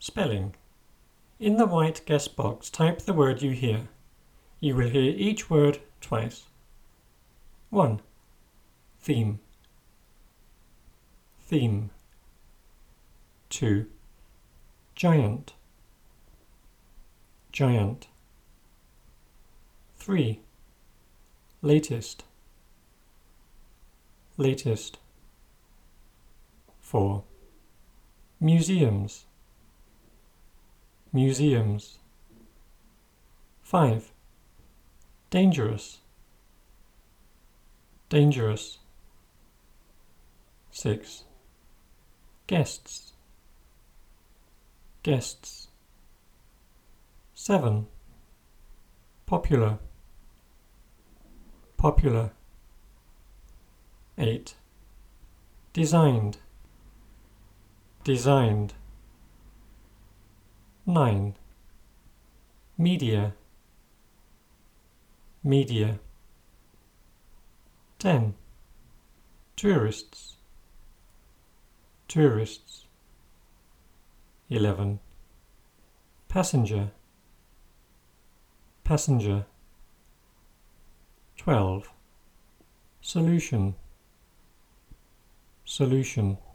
Spelling. In the white guest box, type the word you hear. You will hear each word twice. 1. Theme. Theme. 2. Giant. Giant. 3. Latest. Latest. 4. Museums. Museums. 5. Dangerous. Dangerous. 6. Guests. Guests. 7. Popular. Popular. 8. Designed. Designed. 9. Media. Media. 10. Tourists. Tourists. 11. Passenger. Passenger. 12. Solution. Solution.